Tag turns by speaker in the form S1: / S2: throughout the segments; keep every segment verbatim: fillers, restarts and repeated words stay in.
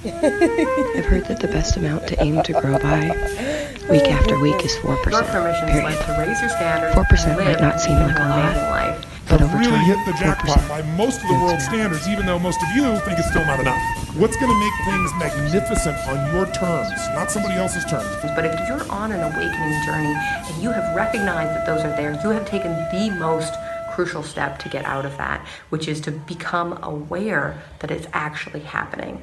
S1: I've heard that the best amount to aim to grow by week after week is four percent.
S2: Your permission is like to raise your standards.
S1: four percent might not seem like a lot,
S2: life.
S1: but over
S3: really
S1: time,
S3: hit the jackpot
S1: four percent
S3: by most of the world's standards, even though most of you think it's still not enough. What's going to make things magnificent on your terms, not somebody else's terms?
S2: But if you're on an awakening journey and you have recognized that those are there, you have taken the most crucial step to get out of that, which is to become aware that it's actually happening.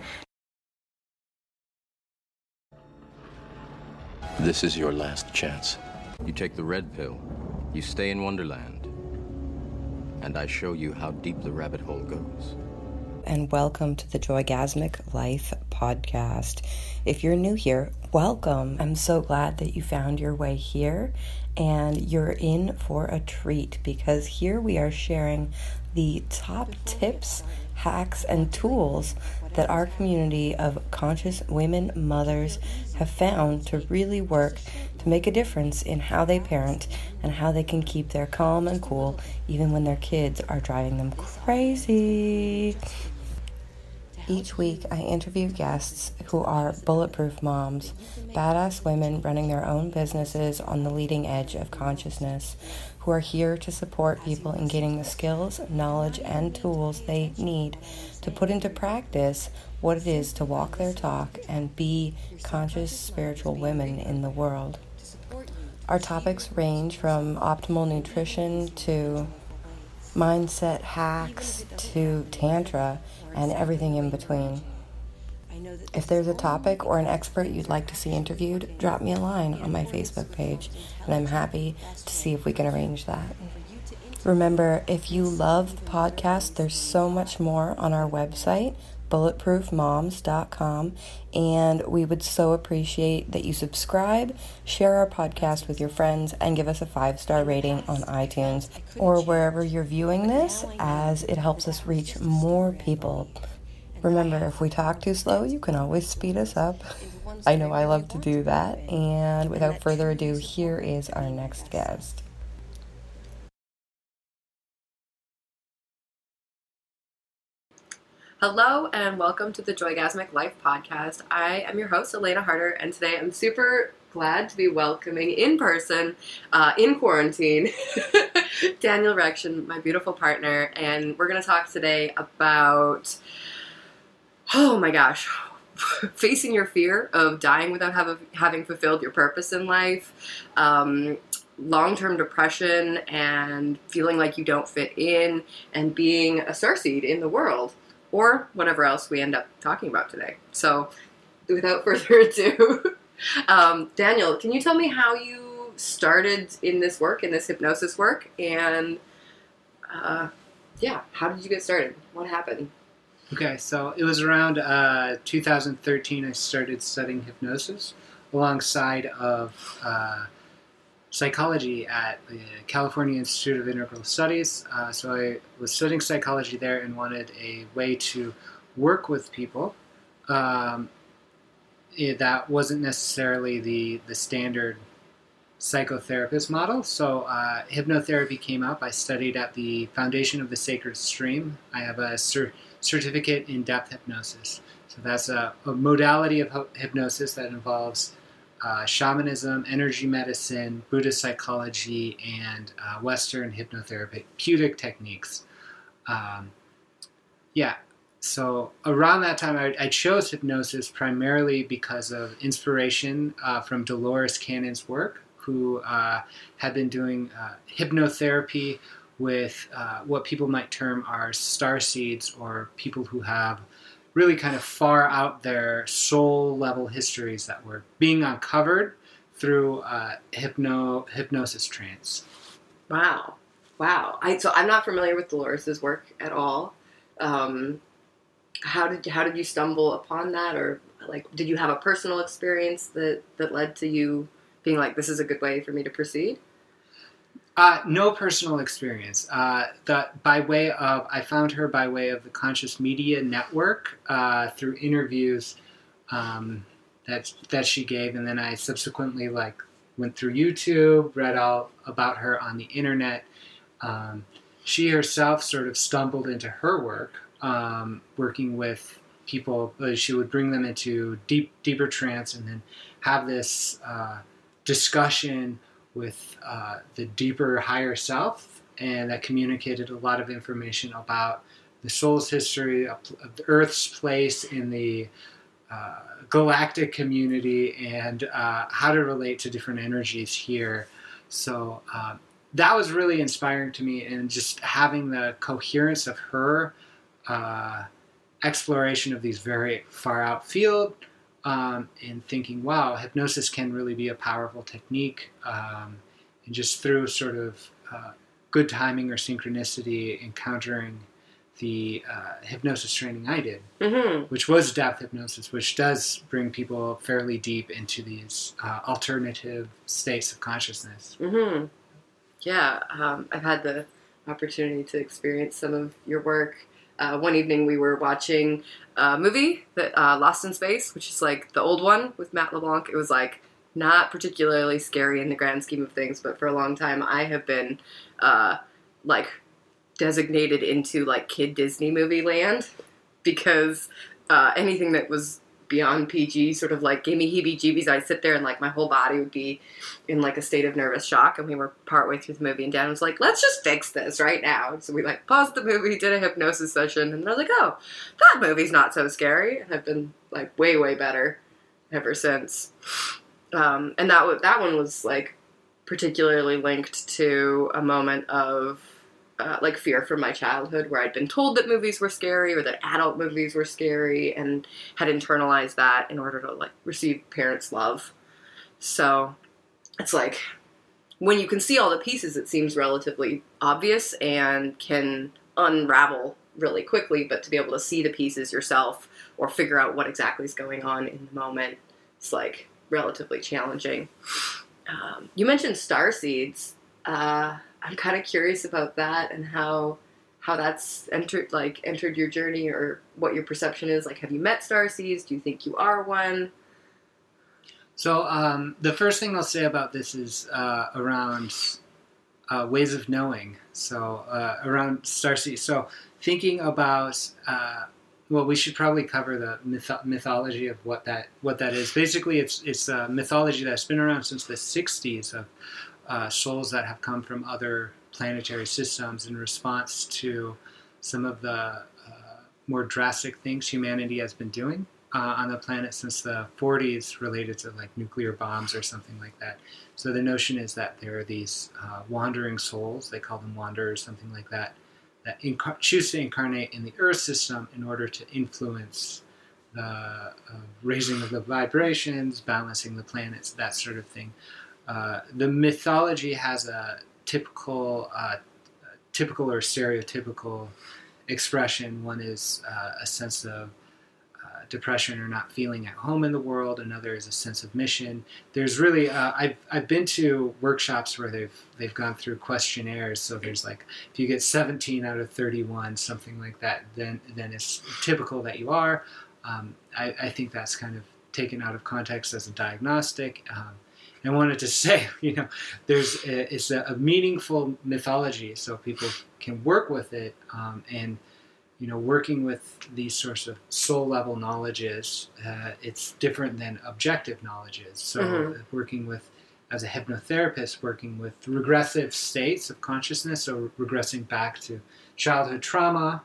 S4: This is your last chance. You take the red pill, you stay in Wonderland, and I show you how deep the rabbit hole goes.
S1: And welcome to the Joygasmic Life podcast. If you're new here, welcome. I'm so glad that you found your way here and you're in for a treat, because here we are sharing the top tips, hacks, and tools that our community of conscious women mothers have found to really work to make a difference in how they parent and how they can keep their calm and cool even when their kids are driving them crazy. Each week, I interview guests who are bulletproof moms, badass women running their own businesses on the leading edge of consciousness, who are here to support people in getting the skills, knowledge, and tools they need to put into practice what it is to walk their talk and be conscious spiritual women in the world. Our topics range from optimal nutrition to mindset hacks to tantra and everything in between. If there's a topic or an expert you'd like to see interviewed, drop me a line on my Facebook page, and I'm happy to see if we can arrange that. Remember, if you love the podcast, there's so much more on our website, bulletproof moms dot com, and we would so appreciate that you subscribe, share our podcast with your friends, and give us a five-star rating on iTunes or wherever you're viewing this, as it helps us reach more people. Remember, if we talk too slow, you can always speed us up. I know I love to do that, and without further ado, here is our next guest.
S2: Hello and welcome to the Joygasmic Life podcast. I am your host, Elena Harder, and today I'm super glad to be welcoming in person, uh, in quarantine, Daniel Rection, my beautiful partner, and we're going to talk today about, oh my gosh, facing your fear of dying without have, having fulfilled your purpose in life, um, long-term depression and feeling like you don't fit in, and being a starseed in the world. Or whatever else we end up talking about today. So, without further ado, um, Daniel, can you tell me how you started in this work, in this hypnosis work, and uh, yeah, how did you get started? What happened?
S5: Okay, so it was around uh, two thousand thirteen I started studying hypnosis alongside of uh, psychology at the California Institute of Integral Studies. Uh, so I was studying psychology there and wanted a way to work with people um, it, that wasn't necessarily the, the standard psychotherapist model. So uh, hypnotherapy came up. I studied at the Foundation of the Sacred Stream. I have a cer- certificate in depth hypnosis. So that's a, a modality of ho- hypnosis that involves Uh, shamanism, energy medicine, Buddhist psychology, and uh, Western hypnotherapeutic techniques. Um, yeah, so around that time, I, I chose hypnosis primarily because of inspiration uh, from Dolores Cannon's work, who uh, had been doing uh, hypnotherapy with uh, what people might term are starseeds, or people who have really kind of far out there soul level histories that were being uncovered through uh, hypno hypnosis trance.
S2: Wow, wow! I so I'm not familiar with Dolores's work at all. Um, how did how did you stumble upon that, or like did you have a personal experience that that led to you being like, this is a good way for me to proceed?
S5: Uh, no personal experience. Uh, the, by way of, I found her by way of the Conscious Media Network uh, through interviews um, that that she gave, and then I subsequently like went through YouTube, read all about her on the internet. Um, she herself sort of stumbled into her work, um, working with people, uh, she would bring them into deep, deeper trance, and then have this uh, discussion with uh, the deeper, higher self, and that communicated a lot of information about the soul's history, of the Earth's place in the uh, galactic community, and uh, how to relate to different energies here. So uh, that was really inspiring to me, and just having the coherence of her uh, exploration of these very far out field, um, and thinking, wow, hypnosis can really be a powerful technique, um, and just through sort of uh, good timing or synchronicity, encountering the uh, hypnosis training I did,
S2: mm-hmm.
S5: which was depth hypnosis, which does bring people fairly deep into these uh, alternative states of consciousness.
S2: Mm-hmm. Yeah, um, I've had the opportunity to experience some of your work. Uh, one evening we were watching a movie, that uh, Lost in Space, which is like the old one with Matt LeBlanc. It was like not particularly scary in the grand scheme of things, but for a long time I have been uh, like designated into like kid Disney movie land, because uh, anything that was beyond P G sort of like gave me heebie-jeebies. I'd sit there and like my whole body would be in like a state of nervous shock, and we were partway through the movie and Dan was like, let's just fix this right now. So we like paused the movie, did a hypnosis session, and I was like, oh, that movie's not so scary, and I've been like way, way better ever since. Um, and that, w- that one was like particularly linked to a moment of Uh, like fear from my childhood, where I'd been told that movies were scary or that adult movies were scary, and had internalized that in order to like receive parents' love. So it's like when you can see all the pieces, it seems relatively obvious and can unravel really quickly, but to be able to see the pieces yourself or figure out what exactly is going on in the moment, it's like relatively challenging. Um, you mentioned star seeds. Uh, I'm kind of curious about that and how how that's entered like entered your journey, or what your perception is. Like, have you met starseeds? Do you think you are one?
S5: So um, the first thing I'll say about this is uh, around uh, ways of knowing. So uh, around starseeds. So thinking about uh, well, we should probably cover the myth- mythology of what that what that is. Basically, it's it's a mythology that's been around since the sixties of Uh, souls that have come from other planetary systems in response to some of the uh, more drastic things humanity has been doing uh, on the planet since the forties, related to like nuclear bombs or something like that. So the notion is that there are these uh, wandering souls, they call them wanderers, something like that, that incar- choose to incarnate in the Earth system in order to influence the uh, raising of the vibrations, balancing the planets, that sort of thing. Uh, the mythology has a typical, uh, typical or stereotypical expression. One is uh, a sense of uh, depression or not feeling at home in the world. Another is a sense of mission. There's really, uh, I've I've been to workshops where they've they've gone through questionnaires. So there's like, if you get seventeen out of thirty-one, something like that, then then it's typical that you are. Um, I, I think that's kind of taken out of context as a diagnostic. Um, I wanted to say, you know, there's a, it's a, a meaningful mythology, so people can work with it, um, and you know, working with these sorts of soul level knowledges, uh, it's different than objective knowledges. So, mm-hmm. working with, as a hypnotherapist, working with regressive states of consciousness, so regressing back to childhood trauma,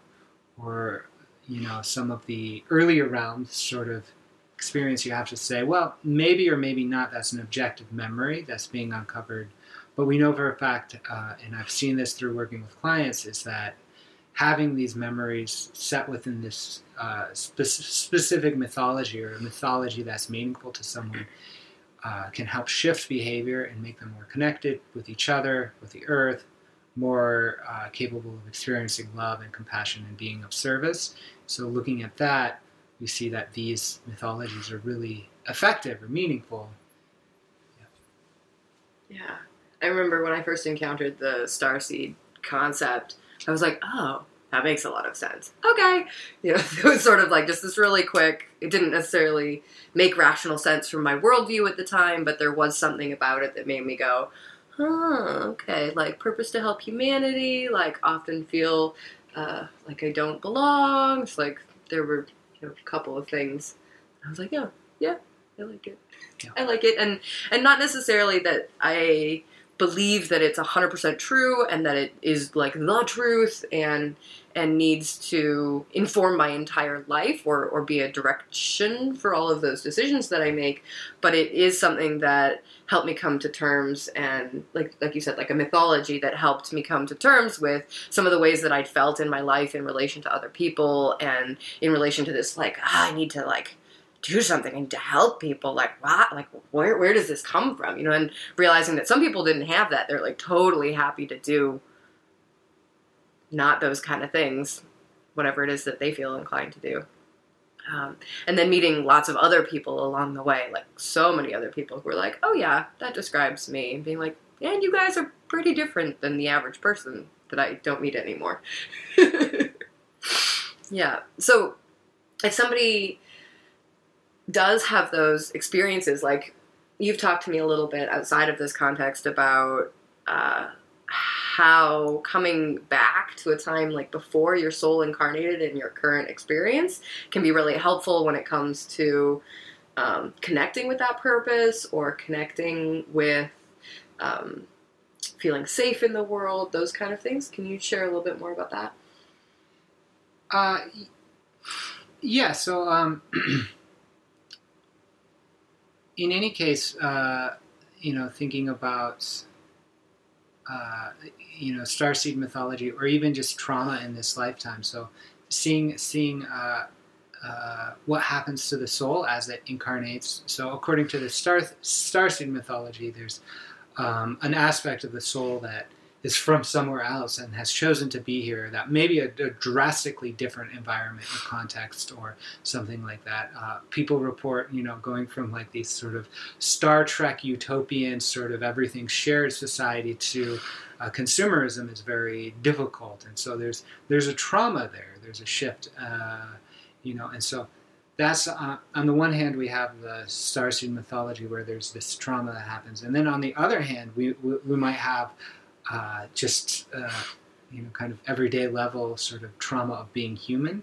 S5: or you know, some of the earlier realms, sort of experience, you have to say, well, maybe or maybe not, that's an objective memory that's being uncovered. But we know for a fact, uh, and I've seen this through working with clients, is that having these memories set within this uh, spe- specific mythology, or a mythology that's meaningful to someone, uh, can help shift behavior and make them more connected with each other, with the earth, more uh, capable of experiencing love and compassion and being of service. So looking at that, we see that these mythologies are really effective or meaningful.
S2: Yeah. yeah. I remember when I first encountered the starseed concept, I was like, oh, that makes a lot of sense. Okay. You know, it was sort of like just this really quick, it didn't necessarily make rational sense from my worldview at the time, but there was something about it that made me go, oh, okay. Like purpose to help humanity, like often feel uh, like I don't belong. It's like there were you know, a couple of things. I was like, yeah, yeah, I like it.
S5: Yeah.
S2: I like it. And, and not necessarily that I believe that it's one hundred percent true and that it is like the truth and and needs to inform my entire life or, or be a direction for all of those decisions that I make. But it is something that helped me come to terms and, like like you said, like a mythology that helped me come to terms with some of the ways that I'd felt in my life in relation to other people and in relation to this, like, ah, I need to, like, do something. I need to help people. Like, what? Like, where where does this come from? You know, and realizing that some people didn't have that. They're, like, totally happy to do not those kind of things, whatever it is that they feel inclined to do. Um, and then meeting lots of other people along the way, like so many other people who were like, oh yeah, that describes me. And being like, yeah, and you guys are pretty different than the average person that I don't meet anymore. Yeah. So if somebody does have those experiences, like you've talked to me a little bit outside of this context about uh, how coming back to a time like before your soul incarnated in your current experience can be really helpful when it comes to um, connecting with that purpose or connecting with um, feeling safe in the world, those kind of things. Can you share a little bit more about that?
S5: Uh, yeah, so um, in any case, uh, you know, thinking about Uh, you know, starseed mythology, or even just trauma in this lifetime. So, seeing seeing uh, uh, what happens to the soul as it incarnates. So, according to the star starseed mythology, there's um, an aspect of the soul that is from somewhere else and has chosen to be here. That may be a, a drastically different environment or context, or something like that. Uh, people report, you know, going from like these sort of Star Trek utopian sort of everything shared society to uh, consumerism is very difficult, and so there's there's a trauma there. There's a shift, uh, you know, and so that's uh, on the one hand we have the starseed mythology where there's this trauma that happens, and then on the other hand we we, we might have Uh, just, uh, you know, kind of everyday level sort of trauma of being human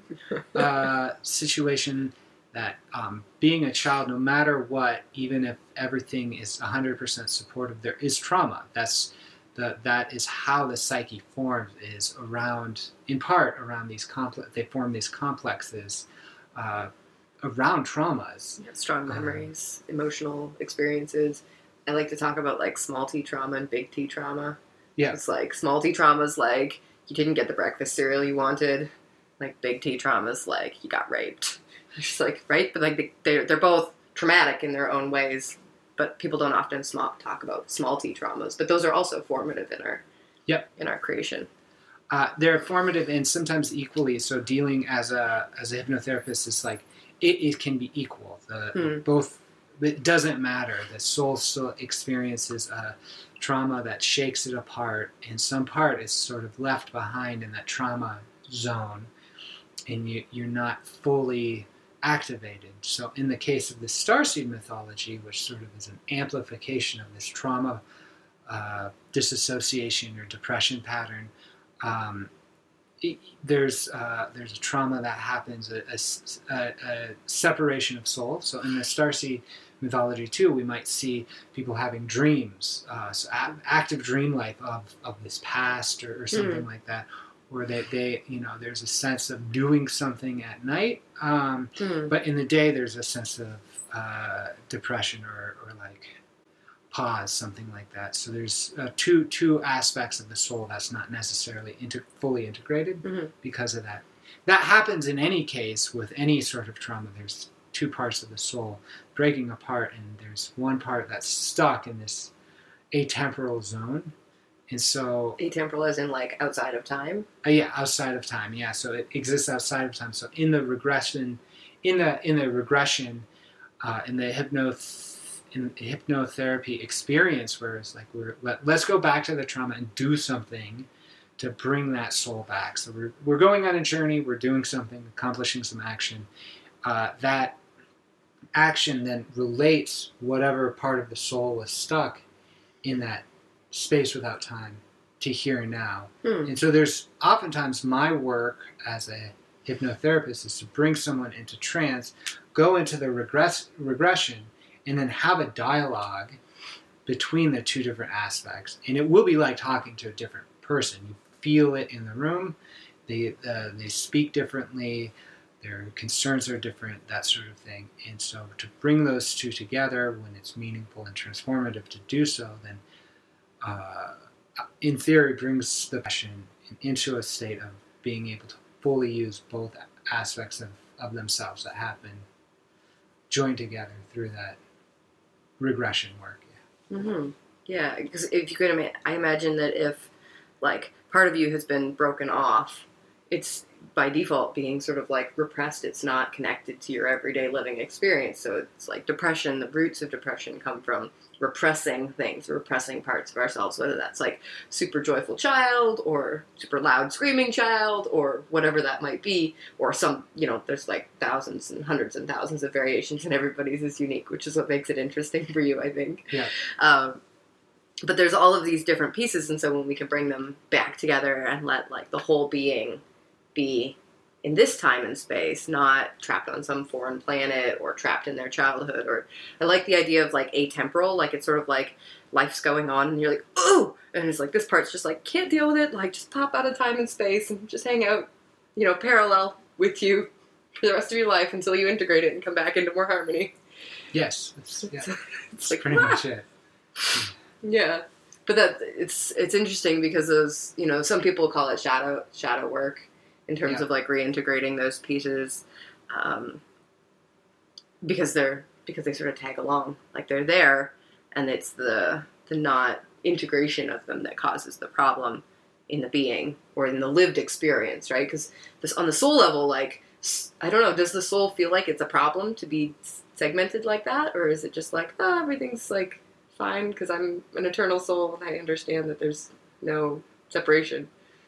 S5: uh, situation that um, being a child, no matter what, even if everything is one hundred percent supportive, there is trauma. That's the, that is how the psyche forms, is around, in part, around these complex, they form these complexes uh, around traumas.
S2: Yeah, strong memories, um, emotional experiences. I like to talk about like small T trauma and big T trauma.
S5: Yeah.
S2: It's like small T trauma's like you didn't get the breakfast cereal you wanted. Like big T trauma's like you got raped. It's just like, right? But like they, they're, they're both traumatic in their own ways, but people don't often small, talk about small T traumas. But those are also formative in our,
S5: yep.
S2: in our creation.
S5: Uh, they're formative and sometimes equally. So dealing as a as a hypnotherapist is like, it, it can be equal. The,
S2: hmm.
S5: Both, it doesn't matter. The soul still experiences a trauma that shakes it apart, and some part is sort of left behind in that trauma zone, and you, you're not fully activated. So in the case of the starseed mythology, which sort of is an amplification of this trauma, uh, disassociation or depression pattern, um, it, there's uh, there's a trauma that happens, a, a, a separation of soul. So in the starseed mythology too, we might see people having dreams, uh, so a- active dream life of, of this past or, or something mm. like that, where they, they, you know, there's a sense of doing something at night, um, mm. but in the day there's a sense of uh, depression or, or like pause, something like that. So there's uh, two two aspects of the soul that's not necessarily inter- fully integrated mm-hmm. because of that. That happens in any case with any sort of trauma. There's two parts of the soul breaking apart, and there's one part that's stuck in this atemporal zone. And so
S2: atemporal as in like outside of time?
S5: Uh, yeah, outside of time. Yeah, so it exists outside of time. So in the regression, in the in the regression, uh, in the hypno in the hypnotherapy experience, where it's like we're let, let's go back to the trauma and do something to bring that soul back. So we're we're going on a journey. We're doing something, accomplishing some action. Uh, that action then relates whatever part of the soul was stuck in that space without time to here and now. Hmm. And so there's oftentimes my work as a hypnotherapist is to bring someone into trance, go into the regress, regression, and then have a dialogue between the two different aspects. And it will be like talking to a different person. You feel it in the room. They, uh, they speak differently. Their concerns are different, that sort of thing. And so to bring those two together when it's meaningful and transformative to do so, then uh, in theory brings the patient into a state of being able to fully use both aspects of, of themselves that have been joined together through that regression work.
S2: Yeah, mm-hmm. Yeah, because if you could imagine, I imagine that if, like, part of you has been broken off, it's by default being sort of like repressed. It's not connected to your everyday living experience. So it's like depression, the roots of depression come from repressing things, repressing parts of ourselves, whether that's like super joyful child or super loud screaming child or whatever that might be, or some, you know, there's like thousands and hundreds and thousands of variations and everybody's is unique, which is what makes it interesting for you, I think.
S5: Yeah.
S2: Um, but there's all of these different pieces, and so when we can bring them back together and let like the whole being be in this time and space, not trapped on some foreign planet or trapped in their childhood. Or I like the idea of like atemporal, like it's sort of like life's going on and you're like, oh, and it's like this part's just like, can't deal with it, like just pop out of time and space and just hang out, you know, parallel with you for the rest of your life until you integrate it and come back into more harmony.
S5: Yes, it's, yeah.
S2: it's,
S5: it's
S2: like,
S5: pretty
S2: ah!
S5: much it.
S2: Yeah. But that it's it's interesting because those, you know, some people call it shadow shadow work in terms
S5: yeah.
S2: of like reintegrating those pieces, um, because they're because they sort of tag along, like they're there, and it's the the not integration of them that causes the problem in the being or in the lived experience, right? Because this on the soul level, like I don't know, does the soul feel like it's a problem to be segmented like that, or is it just like, oh, everything's like fine because I'm an eternal soul and I understand that there's no separation?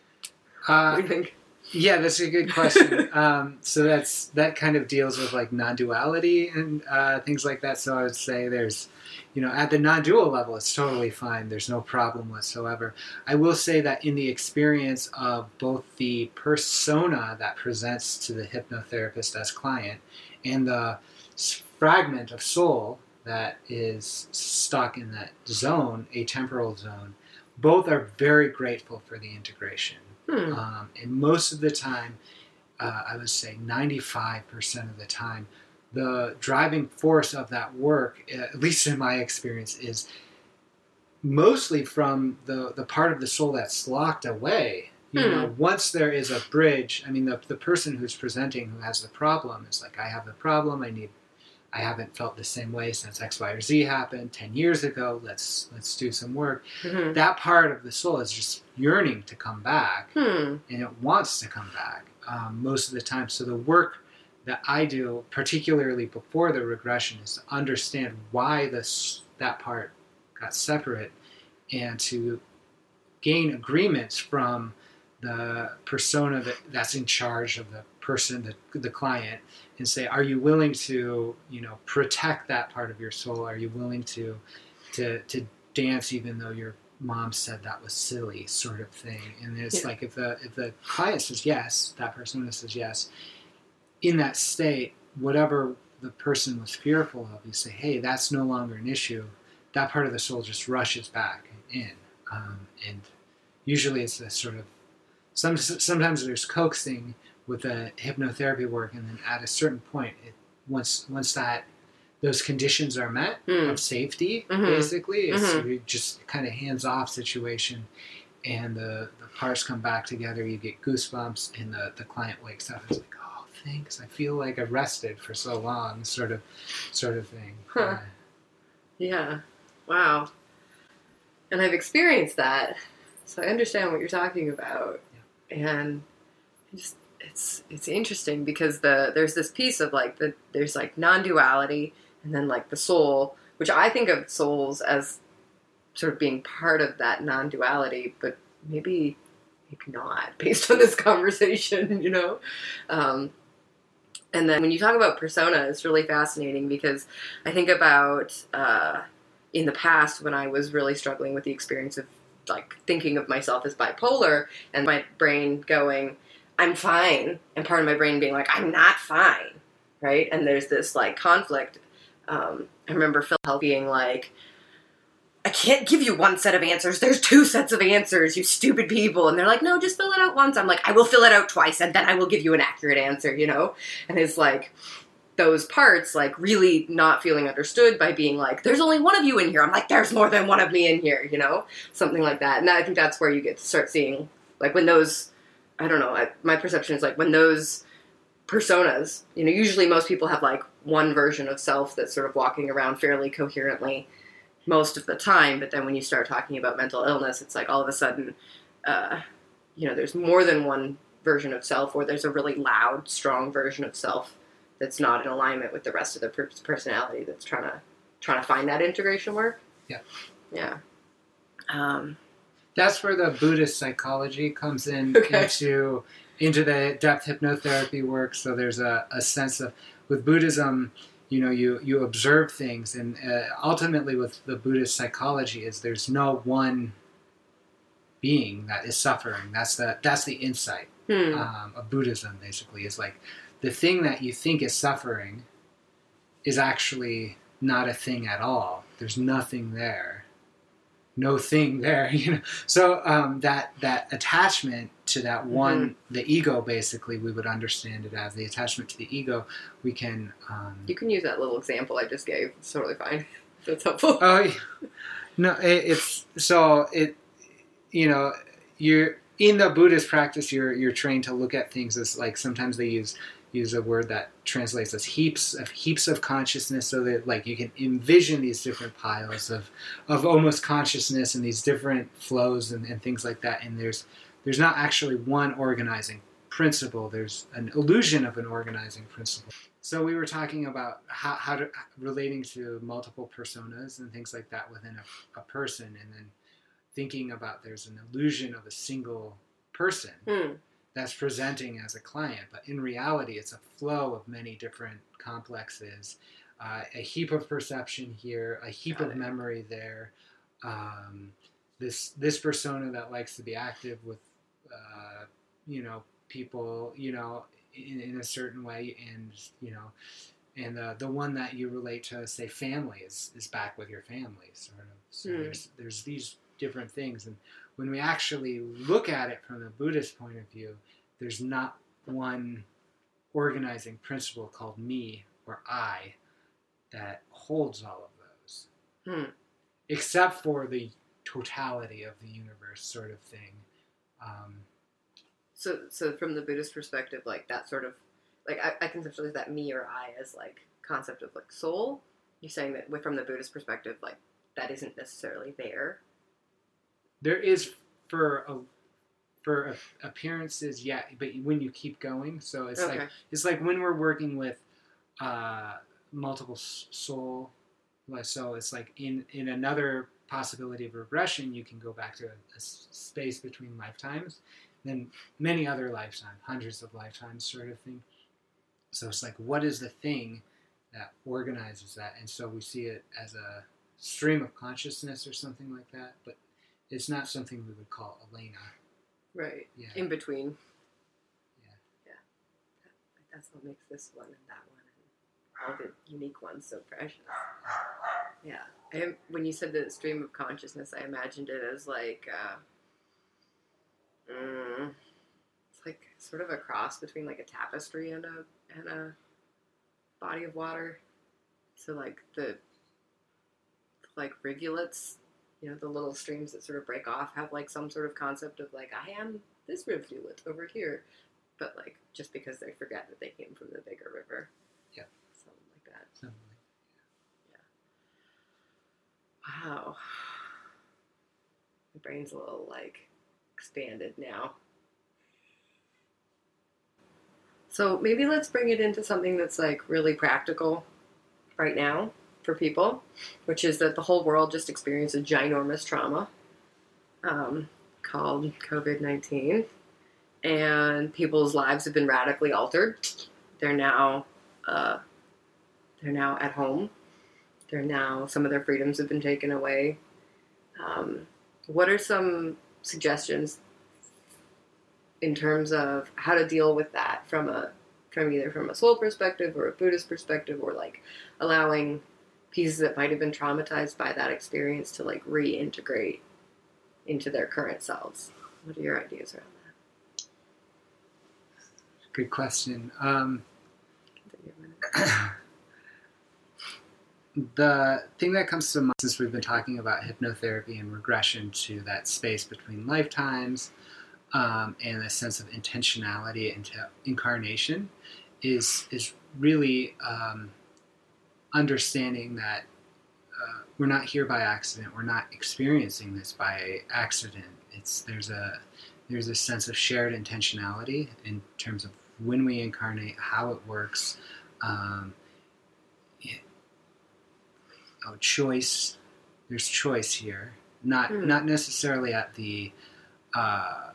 S5: Uh,
S2: what do you think?
S5: Yeah, that's a good question. um, so that's that kind of deals with like non-duality and uh, things like that. So I would say there's, you know, at the non-dual level, it's totally fine. There's no problem whatsoever. I will say that in the experience of both the persona that presents to the hypnotherapist as client and the fragment of soul that is stuck in that zone, atemporal zone, both are very grateful for the integration.
S2: Hmm.
S5: Um, and most of the time, uh, I would say ninety-five percent of the time, the driving force of that work, at least in my experience, is mostly from the, the part of the soul that's locked away. You
S2: Hmm.
S5: know, once there is a bridge, I mean, the, the person who's presenting who has the problem is like, I have the problem, I need, I haven't felt the same way since X, Y, or Z happened ten years ago, let's let's do some work.
S2: Mm-hmm.
S5: That part of the soul is just yearning to come back,
S2: Hmm.
S5: and it wants to come back um, most of the time. So the work that I do, particularly before the regression, is to understand why this that part got separate and to gain agreements from the persona that, that's in charge of the person, the, the client, and say, are you willing to, you know, protect that part of your soul? Are you willing to to to dance even though your mom said that was silly, sort of thing? And it's
S2: Yeah.
S5: like if the if the client says yes, that persona says yes, in that state, whatever the person was fearful of, you say, hey, that's no longer an issue. That part of the soul just rushes back in. Um, and usually it's a sort of, some, sometimes there's coaxing with the hypnotherapy work, and then at a certain point, it, once once that those conditions are met
S2: Mm.
S5: of safety,
S2: Mhm.
S5: basically, it's
S2: Mhm.
S5: just kind of hands-off situation, and the, the parts come back together, you get goosebumps, and the, the client wakes up and is like, oh, thanks, I feel like I've rested for so long, sort of sort of thing.
S2: Huh.
S5: Uh,
S2: Yeah. Wow. And I've experienced that, so I understand what you're talking about. And it just it's it's interesting because the there's this piece of like the there's like non-duality and then like the soul, which I think of souls as sort of being part of that non-duality, but maybe maybe not based on this conversation, you know. Um, and then when you talk about persona, it's really fascinating because I think about uh, in the past when I was really struggling with the experience of like thinking of myself as bipolar and my brain going, I'm fine, and part of my brain being like, I'm not fine, right? And there's this like conflict. Um, I remember Phil being like, I can't give you one set of answers. There's two sets of answers, you stupid people. And they're like, no, just fill it out once. I'm like, I will fill it out twice, and then I will give you an accurate answer, you know? And it's like, those parts, like, really not feeling understood by being like, there's only one of you in here. I'm like, there's more than one of me in here, you know? Something like that. And I think that's where you get to start seeing, like, when those, I don't know, I, my perception is, like, when those personas, you know, usually most people have, like, one version of self that's sort of walking around fairly coherently most of the time, but then when you start talking about mental illness, it's like all of a sudden, uh, you know, there's more than one version of self, or there's a really loud, strong version of self that's not in alignment with the rest of the per- personality that's trying to trying to find that integration work.
S5: Yeah.
S2: Yeah. Um,
S5: That's where the Buddhist psychology comes in
S2: Okay.
S5: into into the depth hypnotherapy work. So there's a, a sense of, with Buddhism, you know, you, you observe things, and uh, ultimately with the Buddhist psychology is there's no one being that is suffering. That's the that's the insight
S2: hmm.
S5: um, of Buddhism. Basically, is like the thing that you think is suffering is actually not a thing at all. There's nothing there, no thing there. You know, so um, that that attachment to that one,
S2: Mm-hmm.
S5: the ego, basically, we would understand it as the attachment to the ego. We can. Um,
S2: You can use that little example I just gave. It's totally fine. That's helpful.
S5: Oh, yeah. No, it, it's so it. You know, you're in the Buddhist practice. You're you're trained to look at things as like, sometimes they use use a word that translates as heaps of heaps of consciousness, so that like you can envision these different piles of of almost consciousness and these different flows and, and things like that. And there's there's not actually one organizing principle. There's an illusion of an organizing principle. So we were talking about how, how to relating to multiple personas and things like that within a, a person, and then thinking about there's an illusion of a single person
S2: Hmm.
S5: that's presenting as a client, but in reality it's a flow of many different complexes, uh, a heap of perception here, a heap
S2: Got
S5: of
S2: it.
S5: memory there, um, this this persona that likes to be active with uh, you know, people, you know, in, in a certain way, and you know, and uh, the one that you relate to, say, family, is, is back with your family, sort of. So
S2: Hmm.
S5: there's there's these different things, and when we actually look at it from a Buddhist point of view, there's not one organizing principle called me or I that holds all of those,
S2: Hmm.
S5: except for the totality of the universe, sort of thing. Um,
S2: So, so from the Buddhist perspective, like that sort of, like I, I conceptualize that me or I as like concept of like soul. You're saying that with- from the Buddhist perspective, like that isn't necessarily there.
S5: There is for a, for a, appearances, yeah, but when you keep going, so it's
S2: Okay.
S5: like it's like when we're working with uh, multiple s- soul. like, So it's like in in another possibility of regression, you can go back to a, a s- space between lifetimes, then many other lifetimes, hundreds of lifetimes, sort of thing. So it's like, what is the thing that organizes that? And so we see it as a stream of consciousness or something like that, but it's not something we would call Elena.
S2: Right.
S5: Yeah.
S2: In between.
S5: Yeah.
S2: Yeah. That's what makes this one and that one and all the unique ones so precious. Yeah. I am, when you said the stream of consciousness, I imagined it as like, uh, mm, it's like sort of a cross between like a tapestry and a and a body of water. So like the like rivulets, you know, the little streams that sort of break off have like some sort of concept of like, I am this rivulet over here, but like just because they forget that they came from the bigger river.
S5: Yeah.
S2: Something like that.
S5: Something like
S2: Wow. My brain's a little like expanded now. So maybe let's bring it into something that's like really practical right now for people, which is that the whole world just experienced a ginormous trauma um, called covid nineteen, and people's lives have been radically altered. They're now uh, they're now at home. They're now, some of their freedoms have been taken away. Um, what are some suggestions in terms of how to deal with that from a from either from a soul perspective or a Buddhist perspective, or like allowing pieces that might have been traumatized by that experience to like reintegrate into their current selves. What are your ideas around that?
S5: Good question. Um, the thing that comes to mind, since we've been talking about hypnotherapy and regression to that space between lifetimes, um, and a sense of intentionality into incarnation, is is really um, understanding that uh, we're not here by accident. We're not experiencing this by accident. It's there's a there's a sense of shared intentionality in terms of when we incarnate, how it works. Um, it, oh, choice. There's choice here. Not mm. not necessarily at the uh,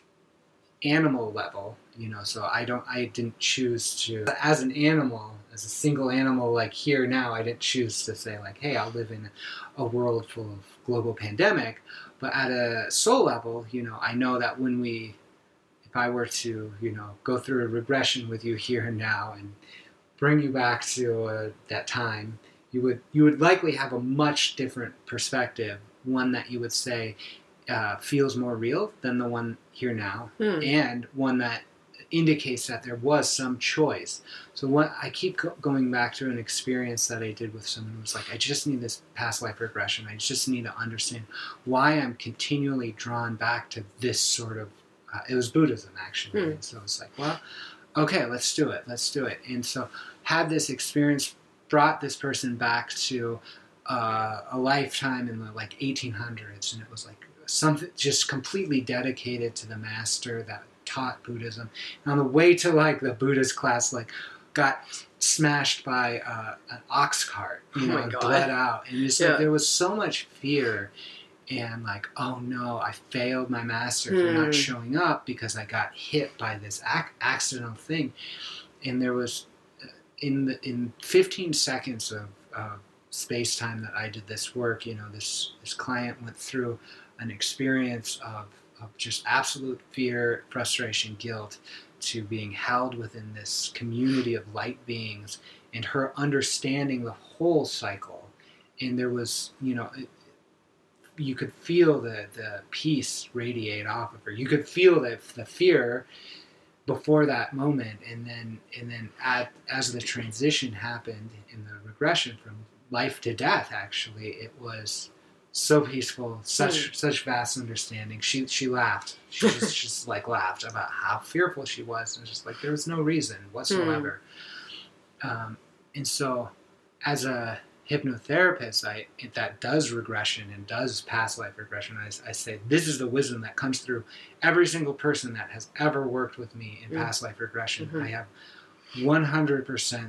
S5: animal level, you know. So I don't. I didn't choose to, as an animal, as a single animal, like here now. I didn't choose to say like, hey, I'll live in a world full of global pandemic. But at a soul level, you know, I know that when we, if I were to, you know, go through a regression with you here and now and bring you back to uh, that time, you would you would likely have a much different perspective, one that you would say uh, feels more real than the one here now, hmm. and one that indicates that there was some choice. So what I keep go- going back to an experience that I did with someone who was like, I just need this past life regression. I just need to understand why I'm continually drawn back to this sort of, uh, it was Buddhism actually. Hmm. And so it's like, well, okay, let's do it. Let's do it. And so had this experience brought this person back to uh, a lifetime in the like eighteen hundreds. And it was like something just completely dedicated to the master that taught Buddhism. And on the way to like the Buddhist class, like got smashed by uh, an ox cart, you know,
S2: oh
S5: bled out. And it's
S2: yeah.
S5: like there was so much fear and like, oh no, I failed my master for
S2: hmm.
S5: not showing up because I got hit by this ac- accidental thing. And there was uh, in the in fifteen seconds of uh, space time that I did this work, you know, this this client went through an experience of of just absolute fear, frustration, guilt, to being held within this community of light beings, and her understanding the whole cycle. And there was, you know, it, you could feel the, the peace radiate off of her. You could feel the, the fear before that moment, and then and then at, as the transition happened in the regression from life to death, actually, it was so peaceful, such mm. such vast understanding. She she laughed. She just just like laughed about how fearful she was, and just like there was no reason whatsoever. Mm. Um, and so, as a hypnotherapist, I that does regression and does past life regression. I, I say this is the wisdom that comes through every single person that has ever worked with me in mm. past life regression. Mm-hmm. I have one hundred percent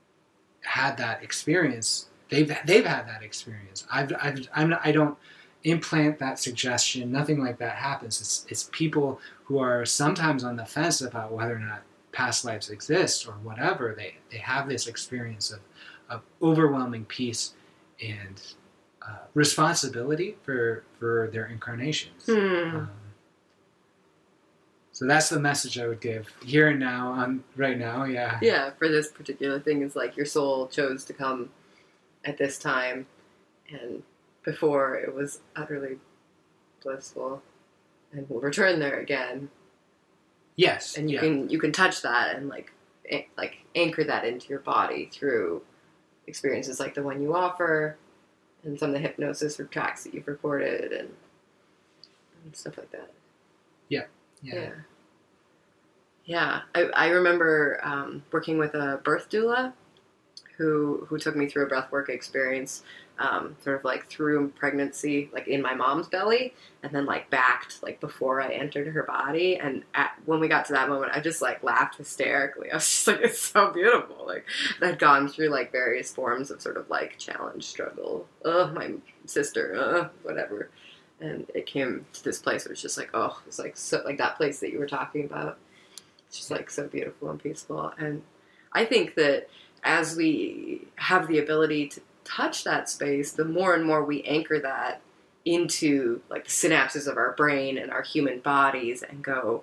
S5: had that experience. They've they've had that experience. I've I've I'm not, I don't implant that suggestion. Nothing like that happens. It's it's people who are sometimes on the fence about whether or not past lives exist or whatever. They they have this experience of of overwhelming peace and uh, responsibility for for their incarnations.
S2: Hmm.
S5: Um, so that's the message I would give here and now. On right now, yeah.
S2: Yeah, for this particular thing is like your soul chose to come at this time, and before it was utterly blissful, and will return there again.
S5: Yes,
S2: and you
S5: yeah.
S2: can you can touch that and like a- like anchor that into your body through experiences like the one you offer, and some of the hypnosis or tracks that you've recorded and, and stuff like that.
S5: Yeah, yeah,
S2: yeah. yeah. I I remember um, working with a birth doula who who took me through a breathwork experience, um, sort of like through pregnancy, like in my mom's belly, and then like backed like before I entered her body. And at, when we got to that moment, I just like laughed hysterically. I was just like, it's so beautiful. Like I'd gone through like various forms of sort of like challenge, struggle, ugh, my sister, ugh, whatever. And it came to this place where it's just like, oh, it's like so like that place that you were talking about. It's just like so beautiful and peaceful. And I think that as we have the ability to touch that space, the more and more we anchor that into like the synapses of our brain and our human bodies and go,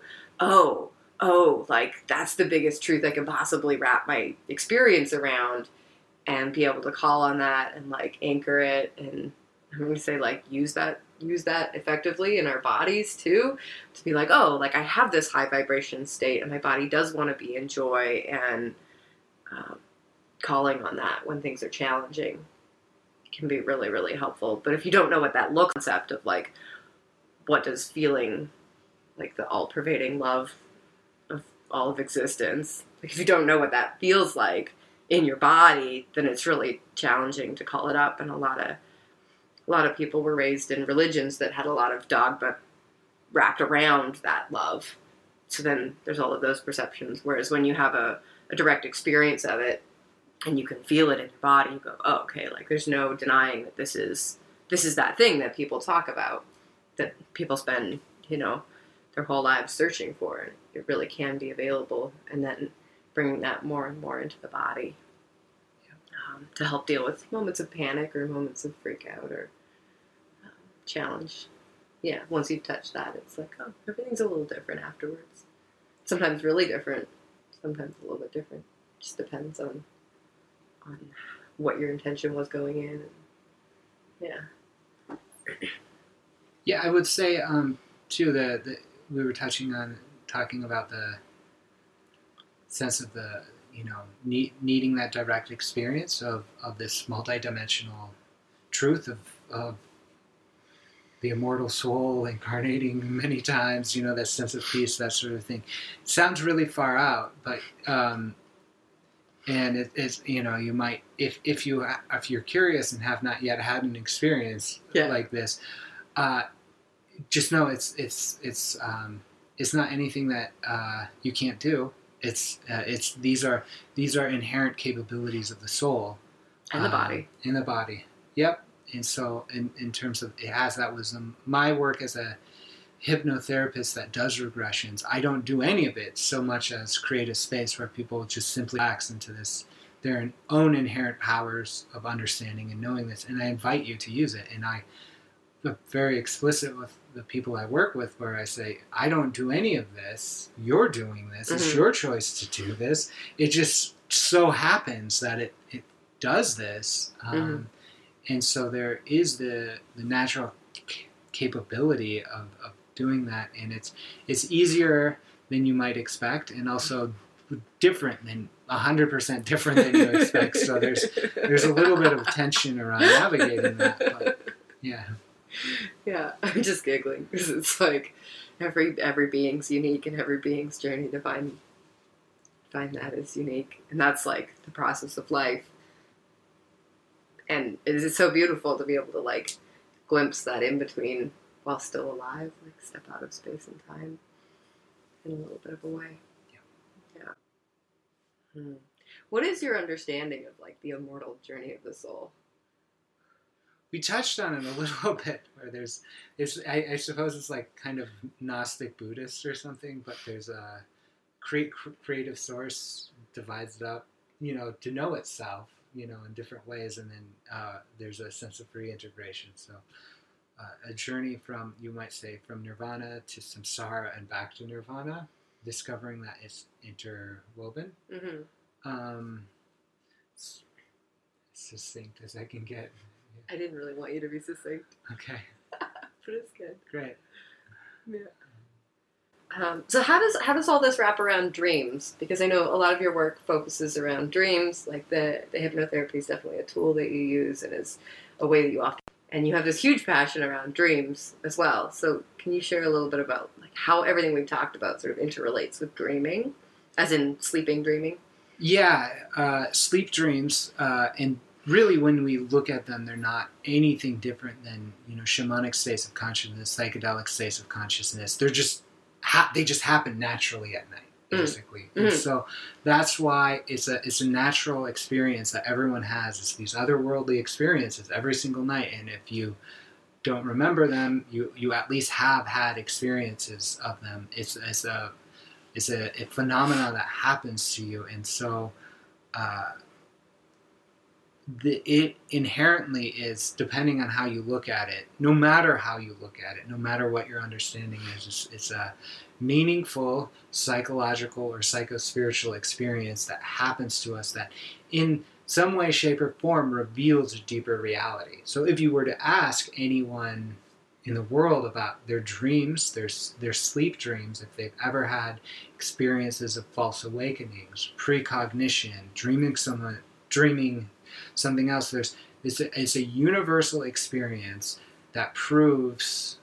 S2: oh, oh, like that's the biggest truth I can possibly wrap my experience around, and be able to call on that and like anchor it, and I'm going to say like use that use that effectively in our bodies too, to be like, oh, like I have this high vibration state and my body does want to be in joy, and um, calling on that when things are challenging can be really, really helpful. But if you don't know what that look concept of like, what does feeling like the all-pervading love of all of existence, like if you don't know what that feels like in your body, then it's really challenging to call it up. And a lot of a lot of people were raised in religions that had a lot of dogma wrapped around that love. So then there's all of those perceptions. Whereas when you have a, a direct experience of it and you can feel it in your body, you go, oh, okay, like there's no denying that this is this is that thing that people talk about, that people spend, you know, their whole lives searching for, and it really can be available. And then bringing that more and more into the body um, to help deal with moments of panic or moments of freak out or um, challenge. Yeah, once you touch that, it's like, oh, everything's a little different afterwards. Sometimes really different, sometimes a little bit different. It just depends on on what your intention was going in. And, yeah.
S5: Yeah, I would say, um, too, that we were touching on, talking about the sense of the, you know, need, needing that direct experience of, of this multidimensional truth of, of the immortal soul incarnating many times, you know, that sense of peace, that sort of thing. It sounds really far out, but, um, and it, it's, you know, you might, if, if you, if you're curious and have not yet had an experience yeah. like this, uh, just know it's, it's, it's, um, it's not anything that, uh, you can't do. It's, uh, it's, these are, these are inherent capabilities of the soul.
S2: And the
S5: um,
S2: body.
S5: In the body. Yep. And so in, in terms of, it has that wisdom. My work as a hypnotherapist that does regressions, I don't do any of it so much as create a space where people just simply relax into this, their own inherent powers of understanding and knowing this. And I invite you to use it. And I, I'm very explicit with the people I work with, where I say, I don't do any of this. You're doing this. Mm-hmm. It's your choice to do this. It just so happens that it, it does this. Um, mm-hmm. And so there is the, the natural c- capability of, of doing that. And it's, it's easier than you might expect, and also different than one hundred percent different than you expect. So there's, there's a little bit of tension around navigating that, but yeah.
S2: Yeah, I'm just giggling because it's like every every being's unique, and every being's journey to find find that is unique, and that's like the process of life. And it is so beautiful to be able to like glimpse that in between while still alive, like step out of space and time in a little bit of a way. Yeah. Yeah. Hmm. What is your understanding of like the immortal journey of the soul?
S5: We touched on it a little bit, where there's, it's, I, I suppose it's like kind of Gnostic Buddhist or something, but there's a create, creative source divides it up, you know, to know itself, you know, in different ways, and then uh, there's a sense of reintegration. So uh, a journey from, you might say, from nirvana to samsara and back to nirvana, discovering that it's interwoven. Mm-hmm. Um, it's succinct as I can get.
S2: I didn't really want you to be succinct.
S5: Okay.
S2: But it's good.
S5: Great.
S2: Yeah. Um, so how does how does all this wrap around dreams? Because I know a lot of your work focuses around dreams. Like the, the hypnotherapy is definitely a tool that you use and is a way that you often... And you have this huge passion around dreams as well. So can you share a little bit about like how everything we've talked about sort of interrelates with dreaming, as in sleeping dreaming?
S5: Yeah, uh, sleep dreams, uh, and really when we look at them, they're not anything different than, you know, shamanic states of consciousness, psychedelic states of consciousness. They're just, ha- they just happen naturally at night, basically. Mm. And mm. so that's why it's a, it's a natural experience that everyone has. It's these otherworldly experiences every single night. And if you don't remember them, you, you at least have had experiences of them. It's, it's a, it's a, a phenomenon that happens to you. And so, uh, the, it inherently is, depending on how you look at it, no matter how you look at it, no matter what your understanding is, it's, it's a meaningful psychological or psycho-spiritual experience that happens to us that in some way, shape, or form reveals a deeper reality. So if you were to ask anyone in the world about their dreams, their, their sleep dreams, if they've ever had experiences of false awakenings, precognition, dreaming someone, dreaming something else, there's it's a, it's a universal experience that proves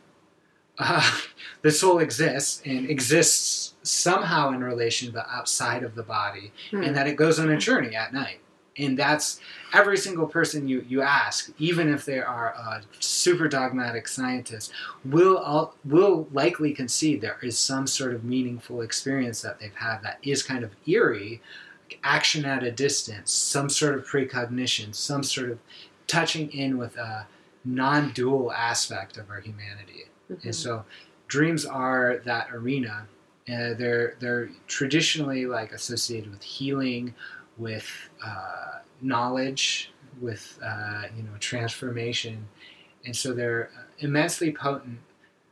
S5: uh, the soul exists and exists somehow in relation but outside of the body, hmm. and that it goes on a journey at night. And that's every single person you, you ask, even if they are a super dogmatic scientist, will all, will likely concede there is some sort of meaningful experience that they've had that is kind of eerie, action at a distance, some sort of precognition, some sort of touching in with a non-dual aspect of our humanity. Mm-hmm. And so dreams are that arena. Uh, they're they're traditionally like associated with healing, with uh, knowledge, with uh, you know transformation, and so they're immensely potent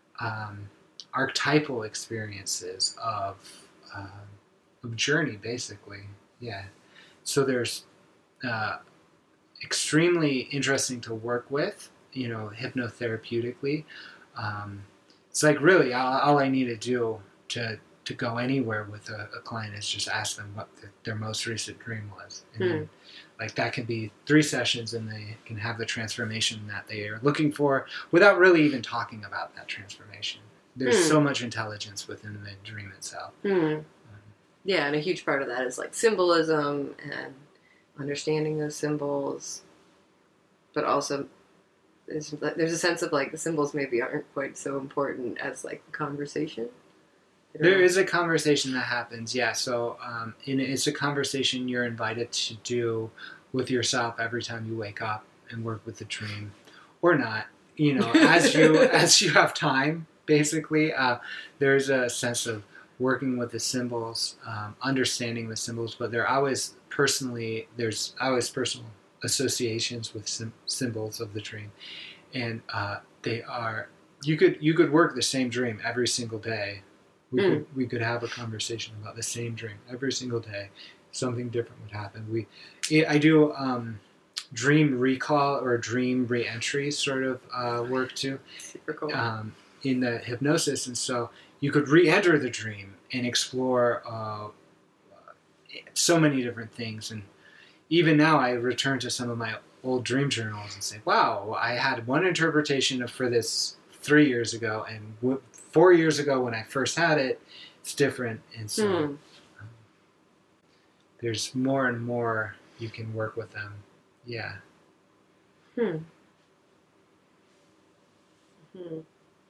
S5: um, archetypal experiences of uh, of journey, basically. Yeah. So there's uh, extremely interesting to work with, you know, hypnotherapeutically. Um, it's like really all, all I need to do to to go anywhere with a, a client is just ask them what the, their most recent dream was. And
S2: hmm.
S5: then, like that can be three sessions and they can have the transformation that they are looking for without really even talking about that transformation. There's hmm. so much intelligence within the dream itself.
S2: Hmm. Um, yeah, and a huge part of that is like symbolism and understanding those symbols, but also there's, there's a sense of like the symbols maybe aren't quite so important as like the conversation.
S5: There is a conversation that happens, yeah. So um, and it's a conversation you're invited to do with yourself every time you wake up and work with the dream, or not. You know, as you as you have time, basically, uh, there's a sense of working with the symbols, um, understanding the symbols, but they're always personally. There's always personal associations with sim- symbols of the dream, and uh, they are. You could you could work the same dream every single day. We mm. could we could have a conversation about the same dream every single day. Something different would happen. We, I do um, dream recall or dream re-entry sort of uh, work too.
S2: Super cool.
S5: Um, in the hypnosis, and so you could re-enter the dream and explore uh, so many different things. And even now, I return to some of my old dream journals and say, "Wow, I had one interpretation of for this three years ago, and." W- Four years ago when I first had it, it's different. And so
S2: hmm.
S5: um, there's more and more you can work with them. Yeah.
S2: Hmm. Hmm.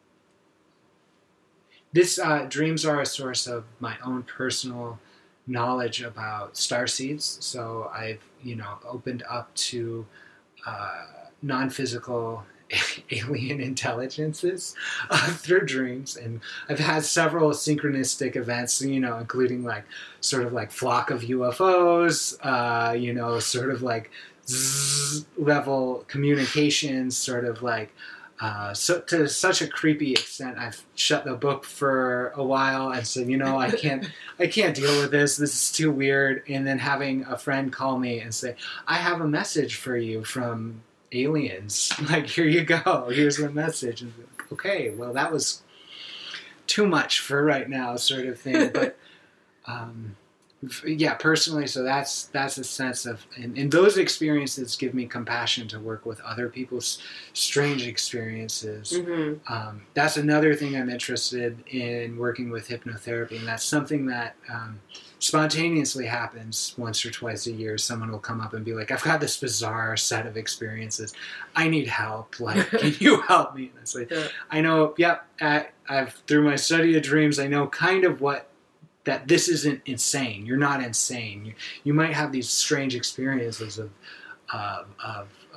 S5: This uh, dreams are a source of my own personal knowledge about starseeds. So I've, you know, opened up to uh, non-physical alien intelligences uh, through dreams, and I've had several synchronistic events, you know, including like sort of like flock of U F Os, uh, you know, sort of like zzz level communications, sort of like uh, so to such a creepy extent. I've shut the book for a while and said, you know, I can't, I can't deal with this. This is too weird. And then having a friend call me and say, I have a message for you from aliens, like, here you go, here's the message. And okay, well, that was too much for right now, sort of thing. But um, yeah, personally, so that's that's a sense of, and, and those experiences give me compassion to work with other people's strange experiences.
S2: Mm-hmm.
S5: Um, that's another thing I'm interested in working with hypnotherapy, and that's something that um, spontaneously happens once or twice a year. Someone will come up and be like, I've got this bizarre set of experiences. I need help. Like, can you help me? And it's like,
S2: yeah.
S5: I know, yep, I, I've, through my study of dreams, I know kind of what, that this isn't insane. You're not insane. You, you might have these strange experiences of, uh, of, of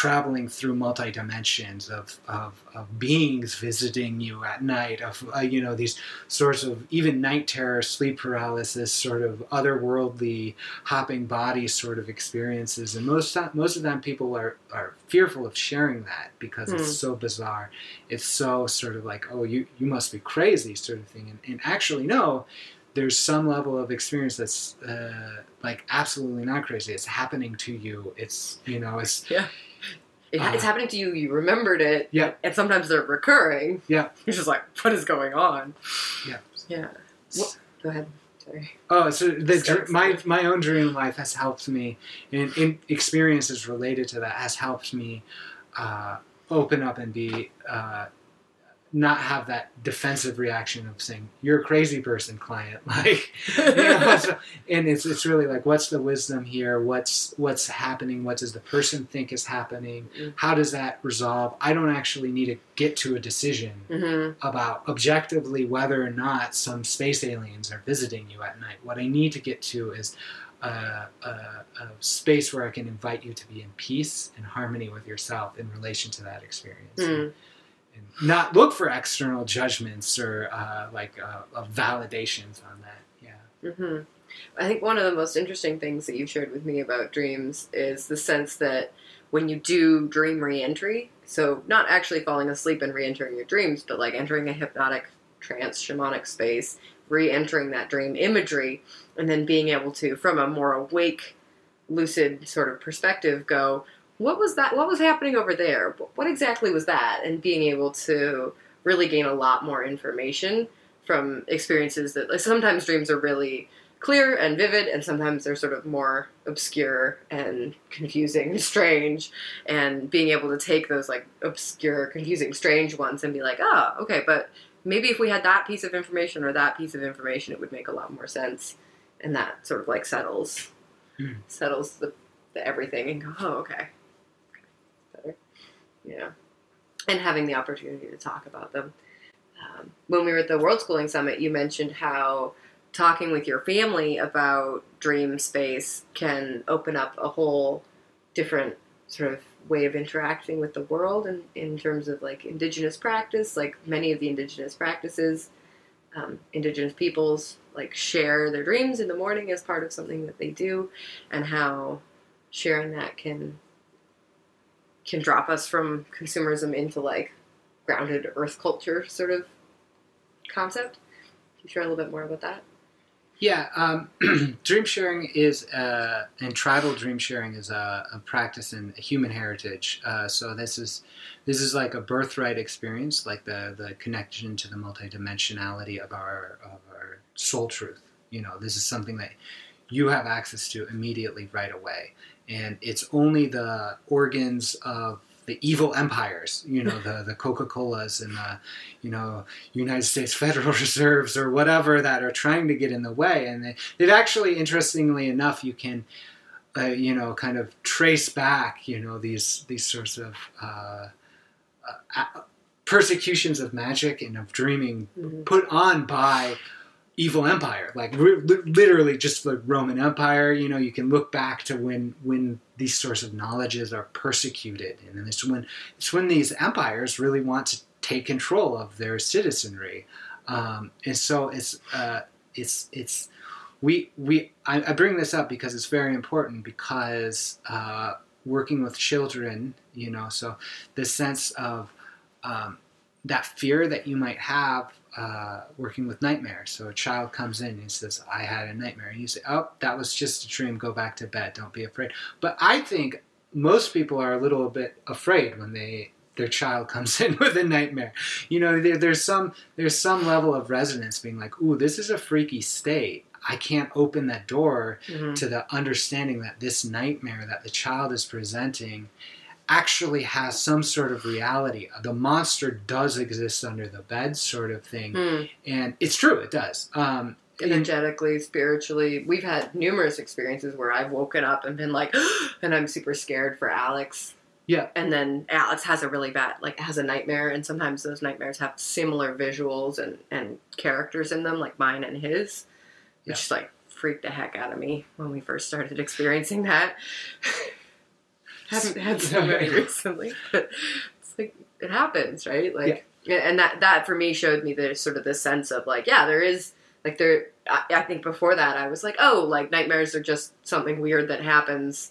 S5: traveling through multi dimensions of, of of beings visiting you at night, of uh, you know, these sorts of even night terror, sleep paralysis, sort of otherworldly hopping body sort of experiences. And most most of them people are are fearful of sharing that because mm. it's so bizarre. It's so sort of like, oh, you you must be crazy sort of thing. And, and actually, no. There's some level of experience that's uh, like absolutely not crazy. It's happening to you. It's, you know, it's...
S2: Yeah. It,
S5: uh,
S2: it's happening to you. You remembered it.
S5: Yeah.
S2: And sometimes they're recurring.
S5: Yeah.
S2: You're just like, what is going on?
S5: Yeah.
S2: Yeah. Well, go ahead. Sorry.
S5: Oh, so the dr- my my own dream life has helped me, and in experiences related to that has helped me uh, open up and be... Uh, not have that defensive reaction of saying, you're a crazy person, client. Like, you know, so, and it's it's really like, what's the wisdom here? What's what's happening? What does the person think is happening? How does that resolve? I don't actually need to get to a decision mm-hmm. about objectively whether or not some space aliens are visiting you at night. What I need to get to is a, a, a space where I can invite you to be in peace and harmony with yourself in relation to that experience. Mm. And not look for external judgments or uh, like uh, uh, validations on that. Yeah.
S2: Mm-hmm. I think one of the most interesting things that you've shared with me about dreams is the sense that when you do dream reentry, so not actually falling asleep and re-entering your dreams, but like entering a hypnotic trance shamanic space, re-entering that dream imagery, and then being able to, from a more awake, lucid sort of perspective, go, what was that? What was happening over there? What exactly was that? And being able to really gain a lot more information from experiences that, like, sometimes dreams are really clear and vivid, and sometimes they're sort of more obscure and confusing and strange. And being able to take those like obscure, confusing, strange ones and be like, oh, okay, but maybe if we had that piece of information or that piece of information, it would make a lot more sense. And that sort of like settles, mm. settles the, the everything, and go, oh, okay. Yeah, and having the opportunity to talk about them. Um, when we were at the World Schooling Summit, you mentioned how talking with your family about dream space can open up a whole different sort of way of interacting with the world in, in terms of like indigenous practice. Like many of the indigenous practices, um, indigenous peoples like share their dreams in the morning as part of something that they do, and how sharing that can can drop us from consumerism into like grounded earth culture sort of concept. Can you share a little bit more about that?
S5: Yeah, um, dream sharing is, uh, and tribal dream sharing is a, a practice in human heritage. Uh, so this is this is like a birthright experience, like the, the connection to the multidimensionality of our of our soul truth. You know, this is something that you have access to immediately right away. And it's only the organs of the evil empires, you know, the, the Coca-Colas and the, you know, United States Federal Reserves or whatever that are trying to get in the way. And they, they've actually, interestingly enough, you can, uh, you know, kind of trace back, you know, these these sorts of uh, uh, persecutions of magic and of dreaming mm-hmm. put on by evil empire, like re- literally just the Roman Empire. You know, you can look back to when when these sorts of knowledges are persecuted, and then it's when it's when these empires really want to take control of their citizenry, um, and so it's uh, it's it's we we I, I bring this up because it's very important, because uh, working with children, you know, so the sense of um, that fear that you might have. Uh, working with nightmares. So a child comes in and says, I had a nightmare. And you say, oh, that was just a dream. Go back to bed. Don't be afraid. But I think most people are a little bit afraid when they their child comes in with a nightmare. You know, there, there's some there's some level of resonance being like, ooh, this is a freaky state. I can't open that door mm-hmm. to the understanding that this nightmare that the child is presenting actually has some sort of reality. The monster does exist under the bed, sort of thing. Mm. And it's true, it does. Um,
S2: Energetically, spiritually. We've had numerous experiences where I've woken up and been like, and I'm super scared for Alex.
S5: Yeah.
S2: And then Alex has a really bad, like, has a nightmare, and sometimes those nightmares have similar visuals and, and characters in them, like mine and his, which yeah. like freaked the heck out of me when we first started experiencing that. haven't had so many recently, but it's like it happens, right? Like, yeah. and that that for me showed me there's sort of this sense of like, yeah, there is like there. I, I think before that I was like, oh, like nightmares are just something weird that happens.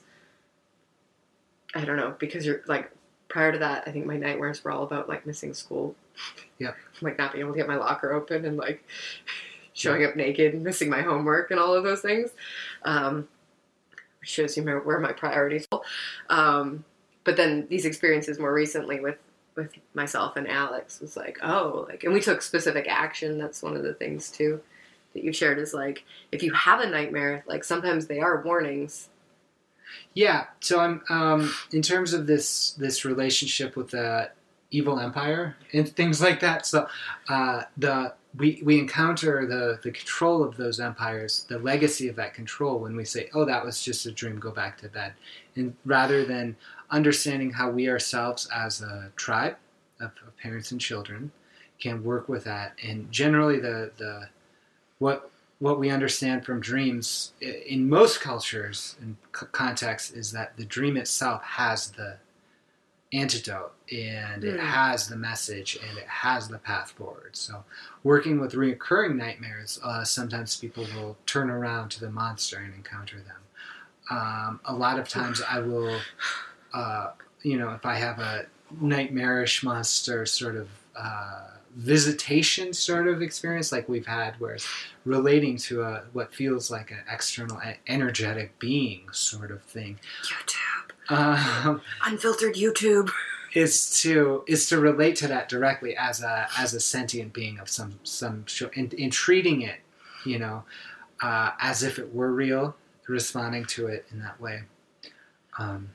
S2: I don't know, because you're like prior to that, I think my nightmares were all about like missing school.
S5: Yeah,
S2: like not being able to get my locker open and like showing up naked and missing my homework and all of those things. Um, which shows you where my priorities are. Um, but then these experiences more recently with, with myself and Alex was like, oh, like, and we took specific action. That's one of the things too that you shared is like, if you have a nightmare, like sometimes they are warnings.
S5: Yeah. So I'm, um, in terms of this, this relationship with the evil empire and things like that. So, uh, the, we, we encounter the, the control of those empires, the legacy of that control when we say, oh, that was just a dream, go back to bed. And rather than understanding how we ourselves as a tribe of, of parents and children can work with that. And generally the, the, what, what we understand from dreams in most cultures and contexts is that the dream itself has the antidote and mm. it has the message and it has the path forward. So working with recurring nightmares, uh, sometimes people will turn around to the monster and encounter them. Um, a lot of times I will, uh, you know, if I have a nightmarish monster sort of uh, visitation sort of experience like we've had where it's relating to a, what feels like an external energetic being sort of thing.
S2: YouTube.
S5: Um,
S2: Unfiltered YouTube.
S5: Is to is to relate to that directly as a as a sentient being of some some and, and treating it, you know, uh, as if it were real, responding to it in that way. Um,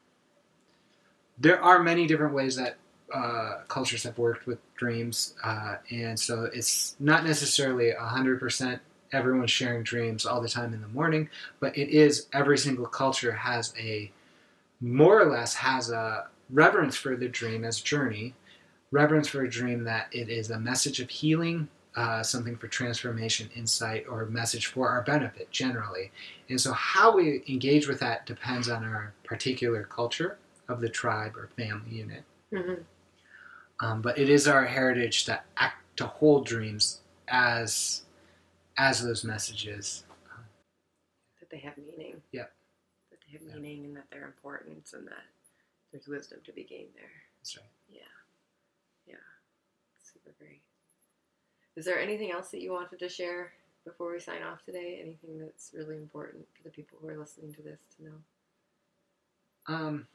S5: there are many different ways that uh, cultures have worked with dreams, uh, and so it's not necessarily a hundred percent everyone sharing dreams all the time in the morning, but it is every single culture has a more or less has a reverence for the dream as journey, reverence for a dream that it is a message of healing, uh, something for transformation, insight, or a message for our benefit generally. And so how we engage with that depends on our particular culture of the tribe or family unit. Mm-hmm. Um, but it is our heritage to act, to hold dreams as as those messages.
S2: That they have meaning.
S5: Yep.
S2: That they have meaning yep. and that they're important and that there's wisdom to be gained there.
S5: That's right.
S2: Yeah. Yeah. Super great. Is there anything else that you wanted to share before we sign off today? Anything that's really important for the people who are listening to this to know?
S5: Um,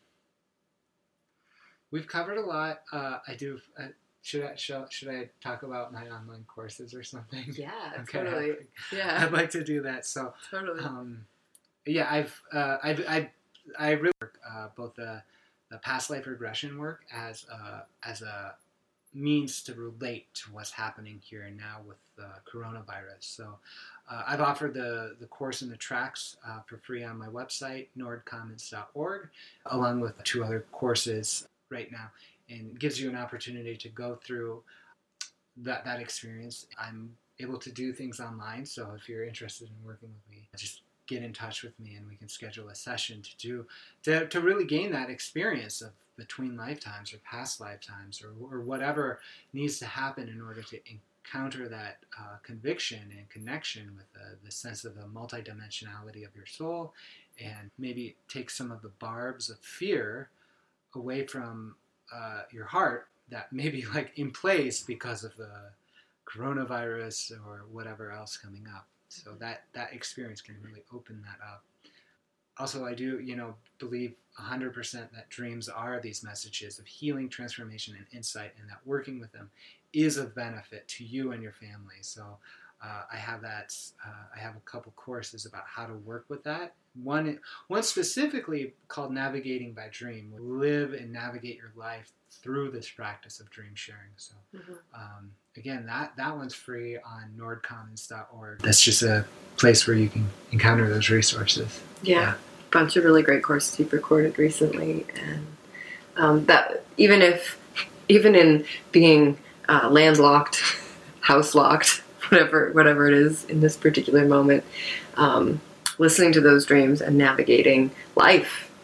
S5: we've covered a lot. Uh, I do. Uh, should I should, should I talk about my online courses or something?
S2: Yeah,
S5: okay,
S2: totally.
S5: I'd,
S2: yeah,
S5: I'd like to do that. So
S2: totally.
S5: Um, yeah, I've uh, I I I really work uh, both the the past life regression work as a, as a means to relate to what's happening here and now with the coronavirus. So uh, I've offered the, the course and the tracks uh, for free on my website, nord commons dot org, along with two other courses right now. And it gives you an opportunity to go through that, that experience. I'm able to do things online, so if you're interested in working with me, just get in touch with me and we can schedule a session to do to, to really gain that experience of between lifetimes or past lifetimes or, or whatever needs to happen in order to encounter that uh, conviction and connection with the, the sense of the multidimensionality of your soul and maybe take some of the barbs of fear away from uh, your heart that may be like in place because of the coronavirus or whatever else coming up. So that, that experience can really open that up. Also, I do, you know, believe one hundred percent that dreams are these messages of healing, transformation, and insight, and that working with them is of benefit to you and your family. So uh, I have that. Uh, I have a couple courses about how to work with that. One, one specifically called Navigating by Dream. Live and navigate your life through this practice of dream sharing. So mm-hmm. um, again, that, that one's free on nord commons dot org. That's just a place where you can encounter those resources.
S2: Yeah, yeah. A bunch of really great courses you've recorded recently, and um, that even if, even in being uh, landlocked, house locked, whatever whatever it is in this particular moment, um, listening to those dreams and navigating life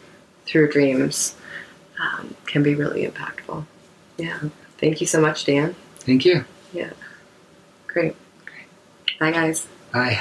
S2: through dreams um, can be really impactful. Yeah. Thank you so much, Dan.
S5: Thank you.
S2: Yeah. Great. Bye, guys.
S5: Bye.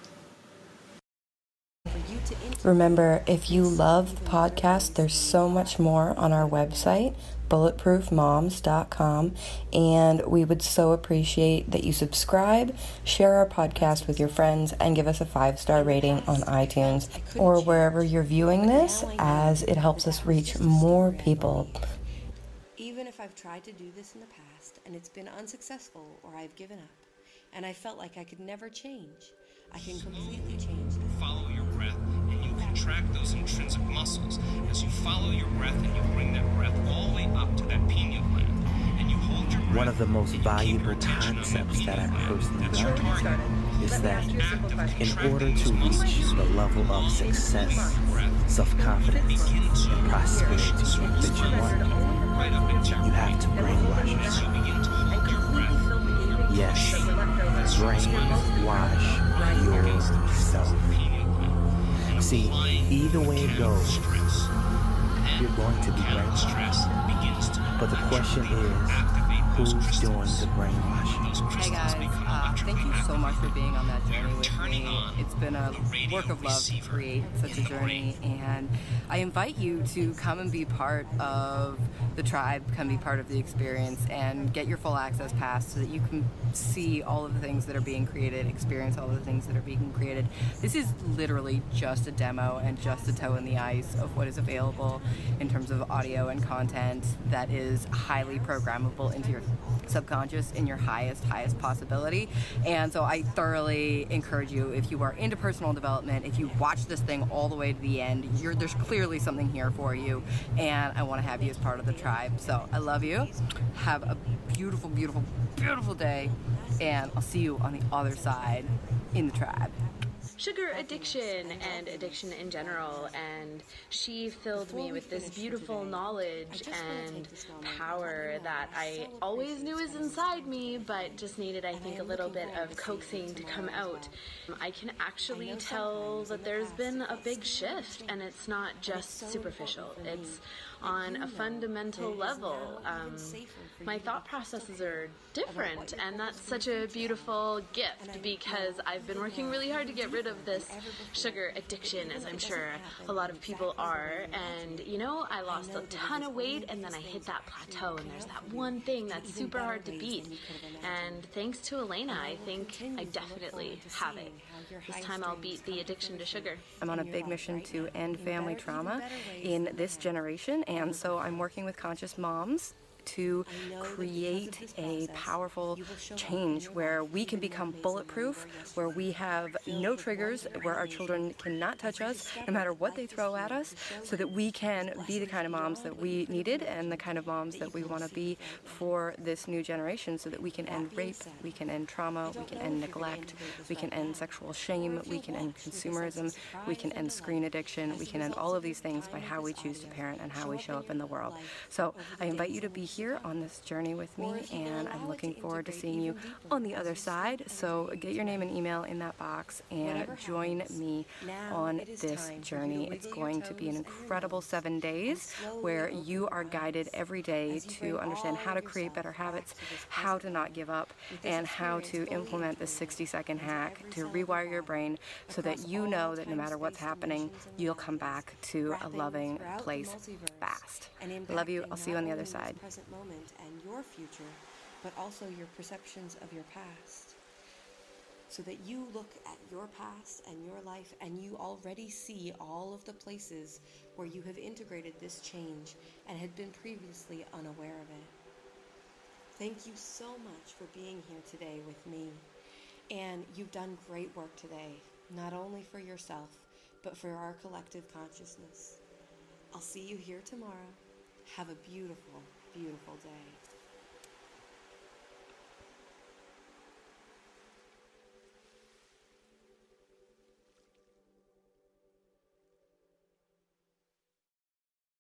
S1: Remember, if you love the podcast, there's so much more on our website, bulletproof moms dot com, and we would so appreciate that you subscribe, share our podcast with your friends, and give us a five-star rating on iTunes or wherever you're viewing this, as it helps us reach more people. Even if I've tried to do this in the past and it's been unsuccessful or I've given up and I felt like I could never change, I can completely change that.
S6: Follow your breath and you contract those intrinsic muscles. As you follow your breath and you bring that breath all the way up to that pineal gland and you hold your breath.
S7: One of the most valuable concepts that I personally learned is that in order to reach the level of success, self-confidence, and prosperity that you want, you have to brainwash yourself. Yes, brainwash yourself. See, either way it goes, you're going to be brainwashed. But the question is, who's doing the brainwashing?
S1: Hey guys, uh, thank you so much for being on that journey with me. It's been a work of love to create such a journey, and I invite you to come and be part of the tribe, come be part of the experience, and get your full access pass so that you can see all of the things that are being created, experience all of the things that are being created. This is literally just a demo and just a toe in the ice of what is available in terms of audio and content that is highly programmable into your subconscious in your highest, highest possibility. And so I thoroughly encourage you, if you are into personal development, if you watch this thing all the way to the end, you're, there's clearly something here for you, and I want to have you as part of the tribe. So I love you. Have a beautiful, beautiful, beautiful day, and I'll see you on the other side in the tribe.
S8: Sugar addiction and addiction in general, and she filled me with this beautiful knowledge and power that I always knew was inside me, but just needed, I think, a little bit of coaxing to come out. I can actually tell that there's been a big shift, and it's not just superficial. It's on a fundamental level. Um, my thought processes are different, and that's such a beautiful gift, because I've been working really hard to get rid of this sugar addiction, as I'm sure a lot of people are. And you know, I lost a ton of weight, and then I hit that plateau, and there's that one thing that's super hard to beat. And thanks to Elena, I think I definitely have it. This time I'll beat the addiction to sugar.
S1: I'm on a big mission to end family trauma in this generation, and so I'm working with conscious moms to create a powerful change where we can become bulletproof, where we have no triggers, where our children cannot touch us no matter what they throw at us, so that we can be the kind of moms that we needed and the kind of moms that we want to be for this new generation, so that we can end rape, we can end trauma, we can end neglect, we can end sexual shame, we can end consumerism, we can end screen addiction, we can end all of these things by how we choose to parent and how we show up in the world. So I invite you to be here on this journey with me, and I'm looking forward to seeing you on the other side. So get your name and email in that box and join me on this journey. It's going to be an incredible seven days where you are guided every day to understand how to create better habits, how to not give up, and how to implement the sixty second hack to rewire your brain so that you know that no matter what's happening, you'll come back to a loving place fast. I love you. I'll see you on the other side. And your future, but also your perceptions of your past, so that you look at your past and your life and you already see all of the places where you have integrated this change and had been previously unaware of it. Thank you so much for being here today with me, and you've done great work today, not only for yourself but for our collective consciousness. I'll see you here tomorrow. Have a beautiful, beautiful day.